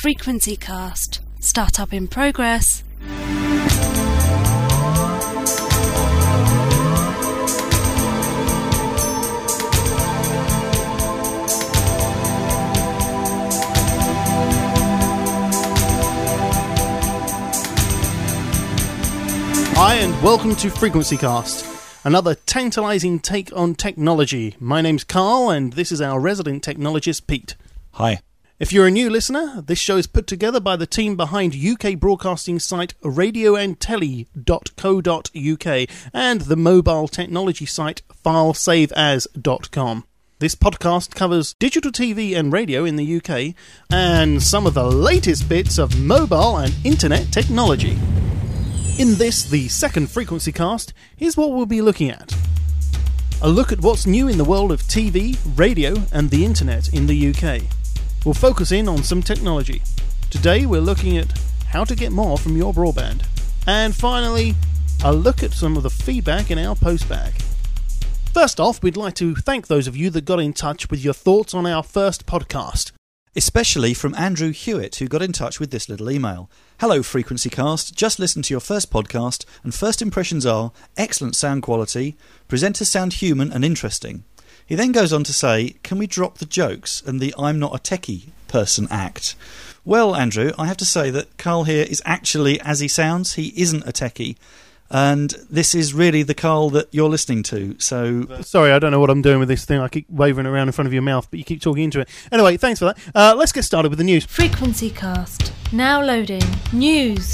Frequency Cast. Startup in progress. Hi and welcome to Frequency Cast, another tantalising take on technology. My name's Carl and this is our resident technologist Pete. Hi. If you're a new listener, this show is put together by the team behind UK broadcasting site radioandtelly.co.uk and the mobile technology site filesaveas.com. This podcast covers digital TV and radio in the UK and some of the latest bits of mobile and internet technology. In this, the second Frequency Cast, here's what we'll be looking at. A look at what's new in the world of TV, radio and the internet in the UK. We'll focus in on some technology. Today we're looking at how to get more from your broadband. And finally, a look at some of the feedback in our postbag. First off, we'd like to thank those of you that got in touch with your thoughts on our first podcast. Especially from Andrew Hewitt, who got in touch with this little email. Hello, Frequency Cast. Just listened to your first podcast, and first impressions are excellent sound quality, presenters sound human and interesting. He then goes on to say, can we drop the jokes and the I'm not a techie person act? Well, Andrew, I have to say that Carl here is actually as he sounds. He isn't a techie. And this is really the Carl that you're listening to, so... Sorry, I don't know what I'm doing with this thing. I keep waving around in front of your mouth, but you keep talking into it. Anyway, thanks for that. Let's get started with the news. Frequency Cast. Now loading. News.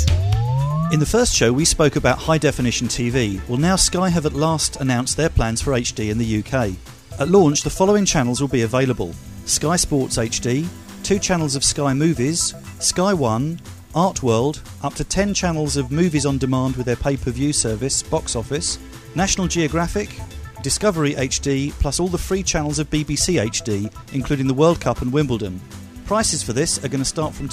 In the first show, we spoke about high-definition TV. Well, now Sky have at last announced their plans for HD in the UK. At launch, the following channels will be available. Sky Sports HD, 2 channels of Sky Movies, Sky One, Art World, up to 10 channels of movies on demand with their pay-per-view service, Box Office, National Geographic, Discovery HD, plus all the free channels of BBC HD, including the World Cup and Wimbledon. Prices for this are going to start from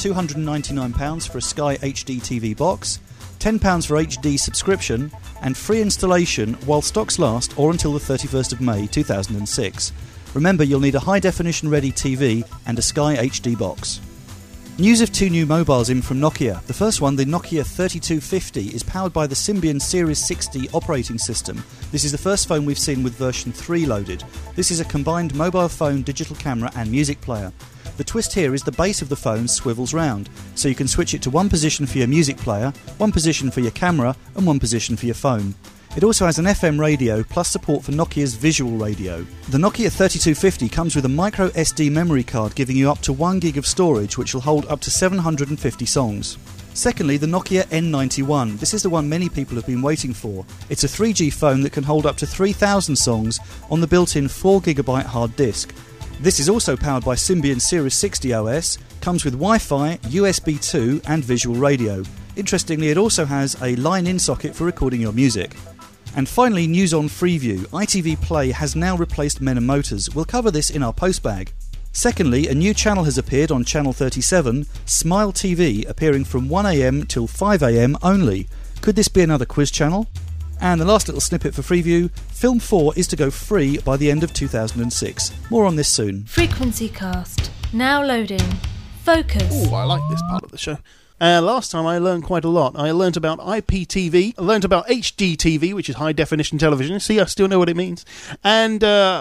£299 for a Sky HD TV box, £10 for HD subscription, and free installation while stocks last or until the 31st of May 2006. Remember, you'll need a high-definition ready TV and a Sky HD box. News of 2 new mobiles in from Nokia. The first one, the Nokia 3250, is powered by the Symbian Series 60 operating system. This is the first phone we've seen with version 3 loaded. This is a combined mobile phone, digital camera and music player. The twist here is the base of the phone swivels round, so you can switch it to one position for your music player, one position for your camera and one position for your phone. It also has an FM radio plus support for Nokia's visual radio. The Nokia 3250 comes with a micro SD memory card giving you up to 1 gig of storage, which will hold up to 750 songs. Secondly, the Nokia N91. This is the one many people have been waiting for. It's a 3G phone that can hold up to 3,000 songs on the built-in 4GB hard disk. This is also powered by Symbian Series 60 OS, comes with Wi-Fi, USB 2 and visual radio. Interestingly, it also has a line-in socket for recording your music. And finally, news on Freeview. ITV Play has now replaced Men and Motors. We'll cover this in our postbag. Secondly, a new channel has appeared on Channel 37, Smile TV, appearing from 1am till 5am only. Could this be another quiz channel? And the last little snippet for Freeview, Film 4 is to go free by the end of 2006. More on this soon. Frequency Cast. Now loading. Focus. Oh, I like this part of the show. Last time I learned quite a lot. I learned about IPTV, I learned about HDTV, which is high definition television. See, I still know what it means. And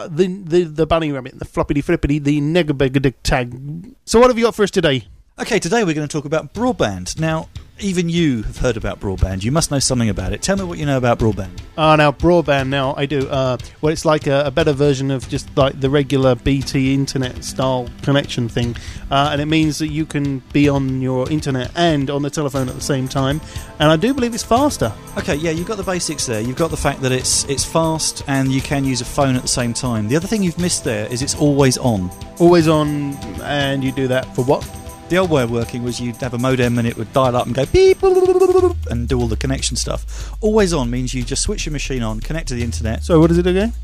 the bunny rabbit, the floppity flippity, the negabeg tag. So what have you got for us today? Okay, today we're going to talk about broadband. Now, even you have heard about broadband. You must know something about it. Tell me what you know about broadband. Now, broadband, now, I do. Well, it's like a better version of just like the regular BT internet style connection thing. And it means that you can be on your internet and on the telephone at the same time. And I do believe it's faster. Okay, yeah, you've got the basics there. You've got the fact that it's fast and you can use a phone at the same time. The other thing you've missed there is it's always on. Always on, and you do that for what? The old way of working was you'd have a modem and it would dial up and go beep and do all the connection stuff. Always on means you just switch your machine on, connect to the internet. So what does it do again?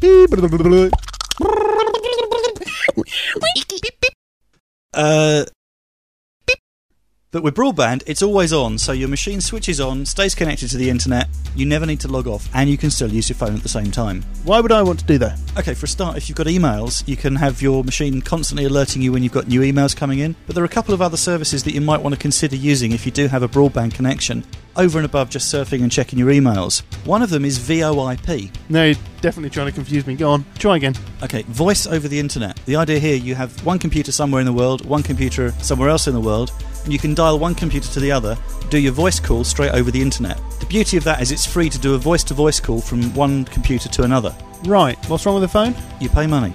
But with broadband, it's always on, so your machine switches on, stays connected to the internet, you never need to log off, and you can still use your phone at the same time. Why would I want to do that? Okay, for a start, if you've got emails, you can have your machine constantly alerting you when you've got new emails coming in, but there are a couple of other services that you might want to consider using if you do have a broadband connection, over and above just surfing and checking your emails. One of them is VoIP. No, you're definitely trying to confuse me. Go on, try again. Okay, voice over the internet. The idea here, you have one computer somewhere in the world, one computer somewhere else in the world, and you can dial one computer to the other, do your voice call straight over the internet. The beauty of that is it's free to do a voice-to-voice call from one computer to another. Right, what's wrong with the phone? You pay money.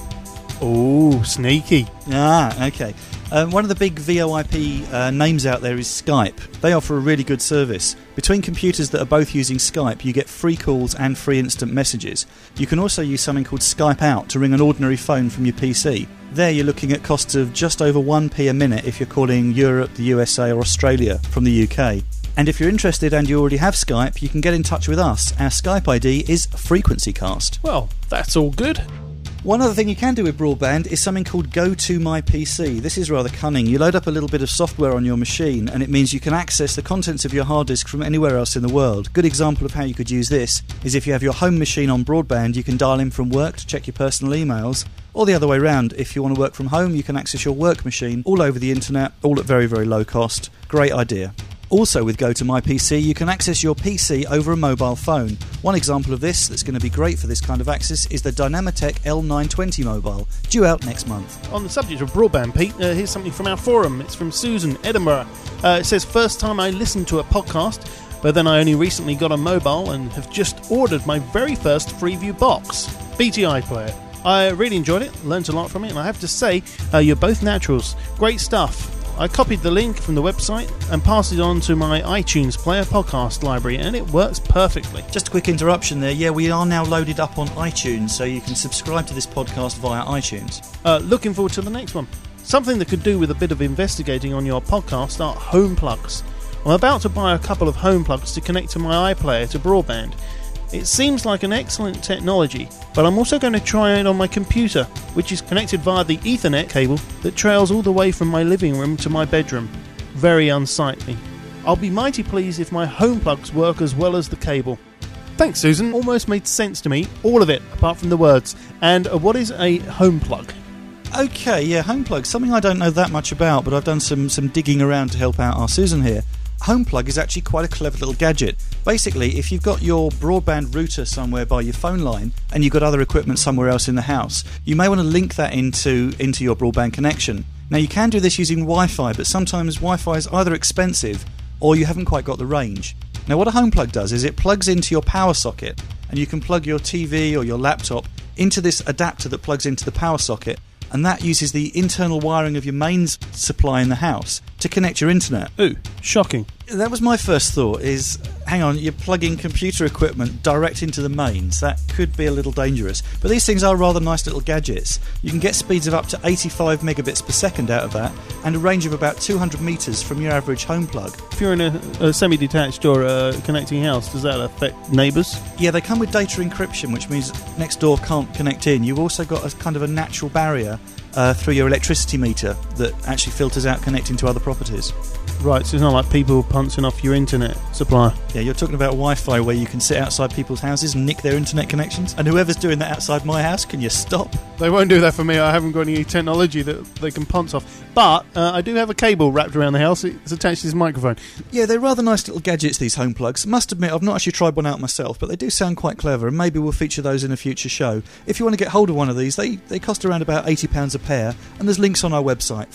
Oh, sneaky. Ah, okay. One of the big VoIP names out there is Skype. They offer a really good service. Between computers that are both using Skype, you get free calls and free instant messages. You can also use something called Skype Out to ring an ordinary phone from your PC. There you're looking at costs of just over 1p a minute if you're calling Europe, the USA or Australia from the UK. And if you're interested and you already have Skype, you can get in touch with us. Our Skype ID is FrequencyCast. Well, that's all good. One other thing you can do with broadband is something called Go To My PC. This is rather cunning. You load up a little bit of software on your machine and it means you can access the contents of your hard disk from anywhere else in the world. Good example of how you could use this is if you have your home machine on broadband, you can dial in from work to check your personal emails, or the other way around. If you want to work from home, you can access your work machine all over the internet, all at very, very low cost. Great idea. Also with Go To My PC, you can access your PC over a mobile phone. One example of this that's going to be great for this kind of access is the Dynamitech L920 mobile, due out next month. On the subject of broadband, Pete, here's something from our forum. It's from Susan, Edinburgh. It says, first time I listened to a podcast, but then I only recently got a mobile and have just ordered my very first Freeview box, BT iPlayer. I really enjoyed it, learnt a lot from it, and I have to say, you're both naturals. Great stuff. I copied the link from the website and passed it on to my iTunes Player podcast library, and it works perfectly. Just a quick interruption there. Yeah, we are now loaded up on iTunes, so you can subscribe to this podcast via iTunes. Looking forward to the next one. Something that could do with a bit of investigating on your podcast are home plugs. I'm about to buy a couple of home plugs to connect to my iPlayer to broadband. It seems like an excellent technology, but I'm also going to try it on my computer, which is connected via the Ethernet cable that trails all the way from my living room to my bedroom. Very unsightly. I'll be mighty pleased if my home plugs work as well as the cable. Thanks, Susan. Almost made sense to me, all of it, apart from the words. And what is a home plug? Okay, yeah, home plug. Something I don't know that much about, but I've done some digging around to help out our Susan here. Home plug is actually quite a clever little gadget. Basically, if you've got your broadband router somewhere by your phone line and you've got other equipment somewhere else in the house, you may want to link that into your broadband connection. Now, you can do this using Wi-Fi, but sometimes Wi-Fi is either expensive or you haven't quite got the range. Now, what a home plug does is it plugs into your power socket, and you can plug your TV or your laptop into this adapter that plugs into the power socket, and that uses the internal wiring of your mains supply in the house to connect your internet. Ooh, shocking. That was my first thought, is, hang on, you're plugging computer equipment direct into the mains. That could be a little dangerous. But these things are rather nice little gadgets. You can get speeds of up to 85 megabits per second out of that, and a range of about 200 metres from your average home plug. If you're in a semi-detached or a connecting house, does that affect neighbours? Yeah, they come with data encryption, which means next door can't connect in. You've also got a kind of a natural barrier through your electricity meter that actually filters out connecting to other properties. Right, so it's not like people punching off your internet supplier. Yeah, you're talking about Wi-Fi where you can sit outside people's houses and nick their internet connections. And whoever's doing that outside my house, can you stop? They won't do that for me. I haven't got any technology that they can punch off. But I do have a cable wrapped around the house. It's attached to this microphone. Yeah, they're rather nice little gadgets, these home plugs. Must admit, I've not actually tried one out myself, but they do sound quite clever, and maybe we'll feature those in a future show. If you want to get hold of one of these, they cost around about £80 a pair, and there's links on our website,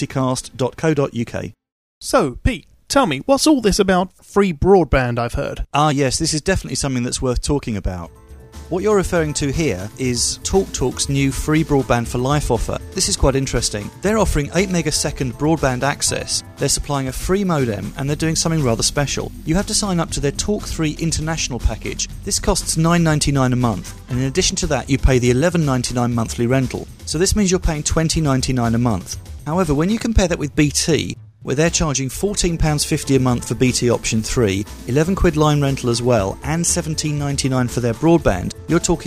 frequencycast.co.uk. So, Pete, tell me, what's all this about free broadband I've heard? Ah, yes, this is definitely something that's worth talking about. What you're referring to here is TalkTalk's new free broadband for life offer. This is quite interesting. They're offering 8 megasecond broadband access, they're supplying a free modem, and they're doing something rather special. You have to sign up to their Talk 3 International package. This costs $9.99 a month, and in addition to that you pay the $11.99 monthly rental. So this means you're paying $20.99 a month. However, when you compare that with BT, where they're charging £14.50 a month for BT option 3, £11 line rental as well, and $17.99 for their broadband, you're talking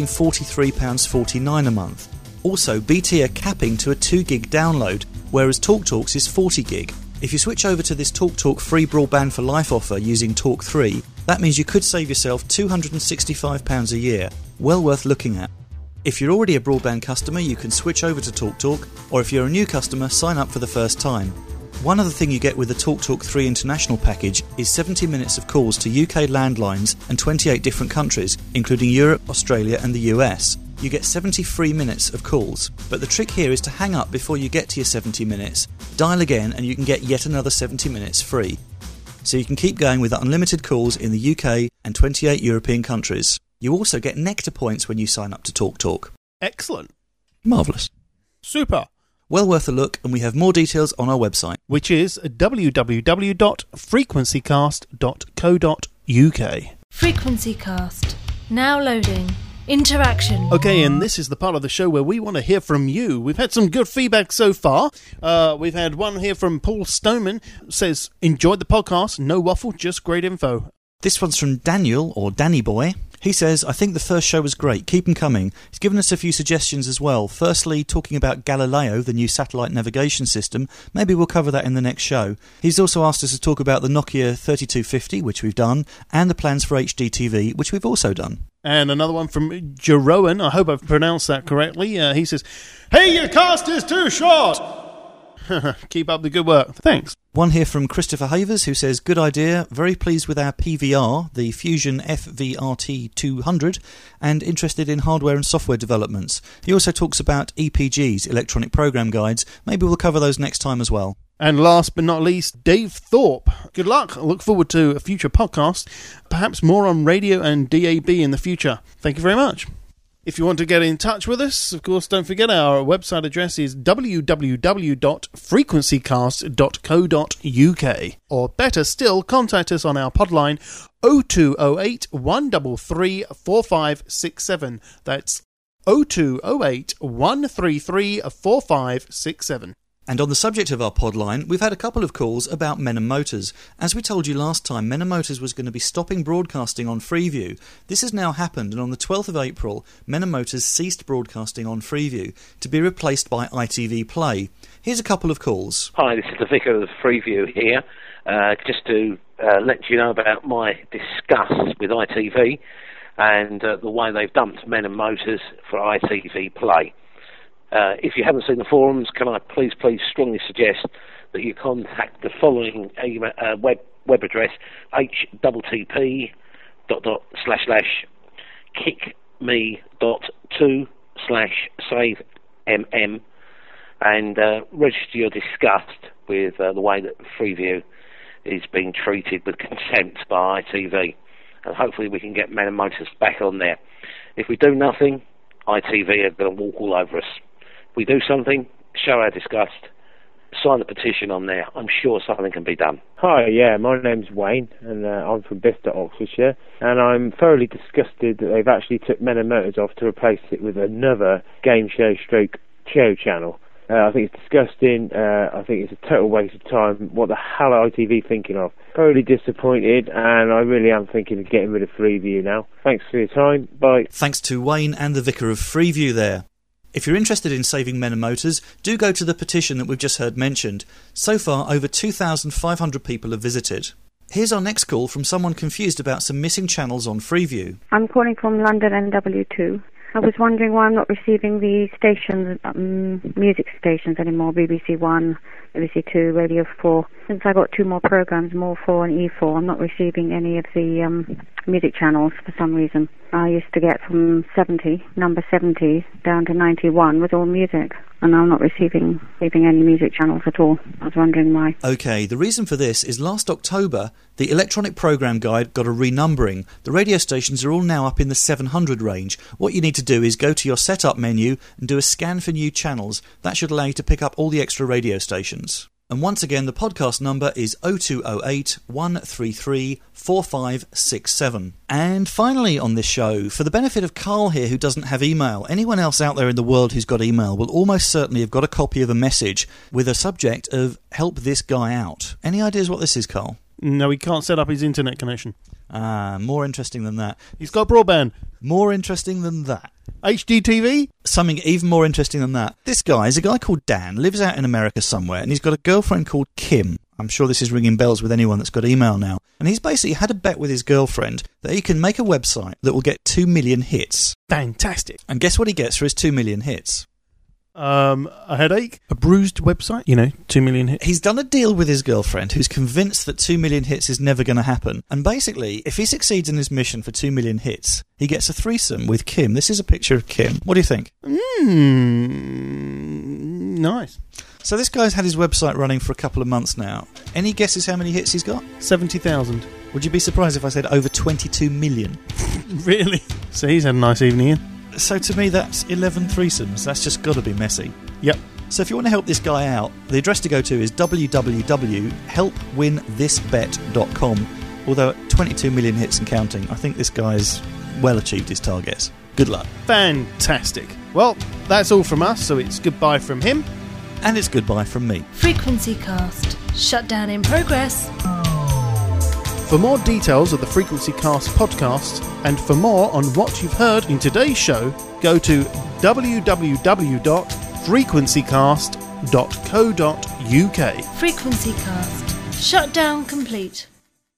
£43.49 a month. Also, BT are capping to a 2 gig download, whereas TalkTalk's is 40 gig. If you switch over to this TalkTalk free broadband for life offer using Talk 3, that means you could save yourself £265 a year. Well worth looking at. If you're already a broadband customer, you can switch over to TalkTalk, or if you're a new customer, sign up for the first time. One other thing you get with the TalkTalk 3 International package is 70 minutes of calls to UK landlines and 28 different countries, including Europe, Australia and the US. You get 70 free minutes of calls, but the trick here is to hang up before you get to your 70 minutes, dial again and you can get yet another 70 minutes free. So you can keep going with unlimited calls in the UK and 28 European countries. You also get Nectar points when you sign up to TalkTalk. Excellent. Marvellous. Super. Well worth a look, and we have more details on our website, which is www.frequencycast.co.uk. Frequencycast. Now loading. Interaction. Okay, and this is the part of the show where we want to hear from you. We've had some good feedback so far. We've had one here from Paul Stoneman. Says, enjoyed the podcast. No waffle, just great info. This one's from Daniel, or Danny Boy. He says, I think the first show was great. Keep them coming. He's given us a few suggestions as well. Firstly, talking about Galileo, the new satellite navigation system. Maybe we'll cover that in the next show. He's also asked us to talk about the Nokia 3250, which we've done, and the plans for HD TV, which we've also done. And another one from Jeroen. I hope I've pronounced that correctly. He says, hey, your cast is too short. Keep up the good work. Thanks. One here from Christopher Havers, who says, good idea, very pleased with our PVR, the Fusion FVRT200, and interested in hardware and software developments. He also talks about EPGs, electronic program guides. Maybe we'll cover those next time as well. And last but not least, Dave Thorpe. Good luck. I look forward to a future podcast, perhaps more on radio and DAB in the future. Thank you very much. If you want to get in touch with us, of course, don't forget our website address is www.frequencycast.co.uk. Or better still, contact us on our podline 0208 133 4567. That's 0208 133 4567. And on the subject of our podline, we've had a couple of calls about Menem Motors. As we told you last time, Menem Motors was going to be stopping broadcasting on Freeview. This has now happened, and on the 12th of April, Menem Motors ceased broadcasting on Freeview to be replaced by ITV Play. Here's a couple of calls. Hi, this is the Vicar of Freeview here. Just to let you know about my disgust with ITV and the way they've dumped Menem Motors for ITV Play. If you haven't seen the forums, can I please strongly suggest that you contact the following web address, http://kickme.to/savemm, and register your disgust with the way that Freeview is being treated with contempt by ITV. And hopefully we can get Menem Motors back on there. If we do nothing, ITV are going to walk all over us. We do something, show our disgust, sign the petition on there. I'm sure something can be done. Hi, yeah, my name's Wayne, and I'm from Bicester, Oxfordshire, and I'm thoroughly disgusted that they've actually took Menem Motors off to replace it with another game show channel. I think it's disgusting. I think it's a total waste of time. What the hell are ITV thinking of? Thoroughly disappointed, and I really am thinking of getting rid of Freeview now. Thanks for your time. Bye. Thanks to Wayne and the Vicar of Freeview there. If you're interested in saving Menem Motors, do go to the petition that we've just heard mentioned. So far, over 2,500 people have visited. Here's our next call from someone confused about some missing channels on Freeview. I'm calling from London NW2. I was wondering why I'm not receiving the stations, music stations anymore, BBC One, BBC Two, Radio 4. Since I got two more programs, More 4 and E4, I'm not receiving any of the music channels for some reason. I used to get from number 70 down to 91 with all music, and I'm not receiving any music channels at all. I was wondering why. OK, the reason for this is last October, the electronic programme guide got a renumbering. The radio stations are all now up in the 700 range. What you need to do is go to your setup menu and do a scan for new channels. That should allow you to pick up all the extra radio stations. And once again, the podcast number is 0208 133 4567. And finally on this show, for the benefit of Carl here who doesn't have email, anyone else out there in the world who's got email will almost certainly have got a copy of a message with a subject of help this guy out. Any ideas what this is, Carl? No, he can't set up his internet connection. More interesting than that. He's got broadband. More interesting than that. HDTV? Something even more interesting than that. This guy is a guy called Dan, lives out in America somewhere, and he's got a girlfriend called Kim. I'm sure this is ringing bells with anyone that's got email now. And he's basically had a bet with his girlfriend that he can make a website that will get 2 million hits. Fantastic. And guess what he gets for his 2 million hits? A headache, a bruised website, 2 million hits. He's done a deal with his girlfriend who's convinced that 2 million hits is never going to happen. And basically, if he succeeds in his mission for 2 million hits, he gets a threesome with Kim. This is a picture of Kim. What do you think? Nice. So this guy's had his website running for a couple of months now. Any guesses how many hits he's got? 70,000. Would you be surprised if I said over 22 million? Really? So he's had a nice evening in. So to me, that's 11 threesomes. That's just got to be messy. Yep. So if you want to help this guy out, the address to go to is www.helpwinthisbet.com. Although at 22 million hits and counting, I think this guy's well achieved his targets. Good luck. Fantastic. Well, that's all from us, so it's goodbye from him. And it's goodbye from me. Frequency Cast. Shutdown in progress. For more details of the Frequency Cast podcast, and for more on what you've heard in today's show, go to www.frequencycast.co.uk. Frequency Cast. Shutdown complete.